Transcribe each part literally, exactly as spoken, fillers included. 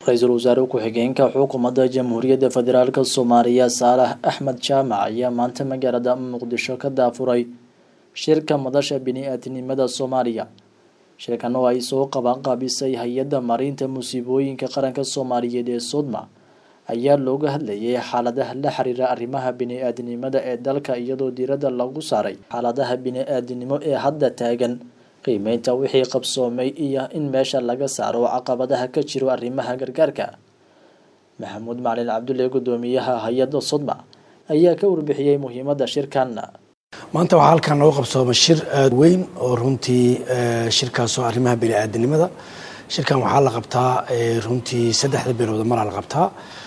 Ra'iisul Wasaare ku-xigeenka xukuumadda Jamhuuriyadda Federaalka Soomaaliya Saalax Axmed Jaamac ayaa maanta magaalada Muqdisho ka daafuray shirka madasha bini'aadantinimada Soomaaliya. Shirkan oo ay soo qabanqaabisay hay'adda maaraynta musiibooyinka qaranka Soomaaliyeed ee Sodma ayaa looga hadlayay xaaladaha la xiriira arrimaha bini'aadantinimada ee dalka iyadoo diiradda lagu saaray xaaladaha bini'aadantinimo ee hadda taagan, qiimeynta wixii qabsoomay iyo in meesha laga saaro caqabadaha ka jira arrimaha gargaarka. Maxamuud Macalin Cabdulle, guddoomiyaha hay'adda Sodma, ayaa ka warbixiyay muhiimadda shirkan. maanta waxaa halkan nooga qabsoomay shir aad weyn oo runtii shirkaas oo arrimaha bini'aadantinimada. shirkan waxaa la qabtaa runtii saddexda bilood mar la qabtaa.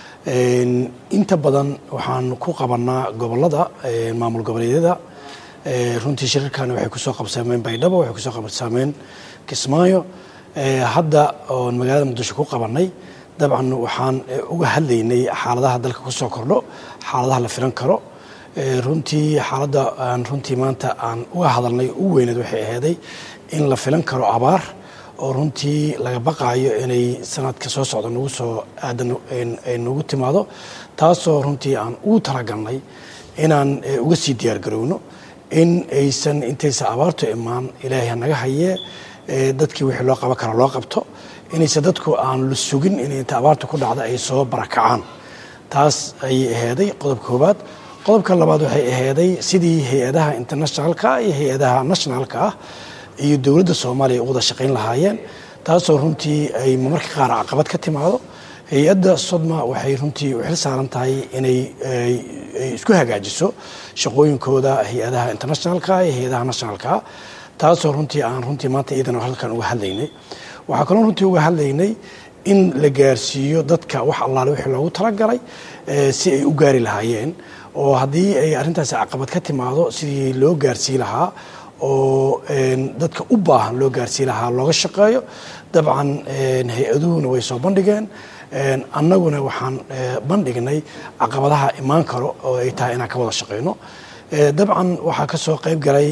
inta badan waxaan ku qabanaa gobolada maamul goboleedyada. runtii shirarkan waxay ku soo qabsameen Baydhabo, waxay ku soo qabsameen Kismaayo. hadda oo magaalada Muqdisho ku qabanay dabcan waxaan uga hadlaynay xaaladaha dalka ku soo kordho, xaaladaha la filan karo. runtii xaaladda aan runtii maanta aan uga hadalnay u weyneed waxay ahayd in la filan karo abaar oo runtii laga baqaayo inay sanadka soo socda nagu soo aadan ay nagu timaado, taasoo runtii aan ugu talagalnay inaan uga sii diyaar garowno in aysan intaysa abaartu imaan ilaahay naga hayee dadkii wixii loo qaban kara loo qabto, inaysan dadku aan la sugin in inta abaartu ku dhacda ay soo barakacaan. taas ayay ahaaday qodobka koowaad. qodobka labaad waxay ahaaday sidii hay-adaha internationalka iyo hay-adaha nationalka ah iyo dowladda Soomaaliya u wada shaqayn lahaayeen, taasoo runtii ay marmarka qaar caqabad ka timaado. hay-adda Sodma waxay runtii u xil saaran tahay inay isku hagaajiso shaqooyinkooda hay-adaha internationalka iyo hay-adaha nationalka, taasoo runtii aan runtii maanta iyadana halkan uga hadlaynay. waxaa kaloo runtii uga hadlaynay in la gaarsiiyo dadka wax allaale wixii loogu talagalay si ay u gaari lahaayeen, oo haddii ay arrintaasi caqabad ka timaado sidii loo gaarsii lahaa oo dadka u baahan loo gaarsii lahaa looga shaqeeyo. dabcan hay-aduhuna way soo bandhigeen, annaguna waxaan bandhignay caqabadaha imaan karo oo ay tahay inaan ka wada shaqeyno. dabcan waxaa ka soo qayb galay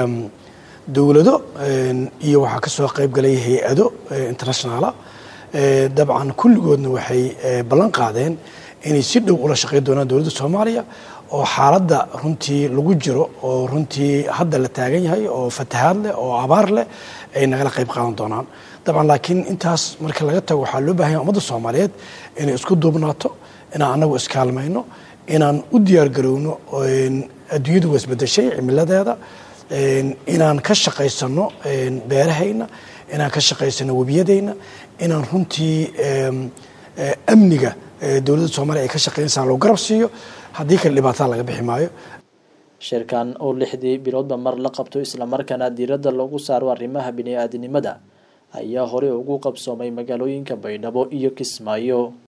dowlado iyo waxaa ka soo qayb galay hay-ado internationala. dabcan kulligoodna waxay ballan qaadeen inay si dhow ula shaqeyn doonaan dowladda Soomaaliya oo xaaladda runtii lagu jiro oo runtii hadda la taagan yahay oo fatahaad leh oo abaar leh ay nagala qayb qaadan doonaan. dabcan laakiin intaas marka laga tago waxaa loo baahan yahay ummadda Soomaaliyeed inay isku duubnaato, inaan anagu iskaalmayno, inaan u diyaar garowno adduunyadu waa isbedeshay cimiladeeda, inaan ka shaqaysano beerahayna, inaan ka shaqaysano webiyadayna, inaan runtii amniga dowladda Soomaaliya ay ka shaqeynaysaa loo garab siiyo, haddii kale dhibaatada laga bixi maayo. shirkan oo lixdii biloodba mar la qabto isla markaana diiradda lagu saaro arrimaha bini'aadantinimada ayaa hore ugu qabsoomay magaalooyinka Baydhabo iyo Kismaayo.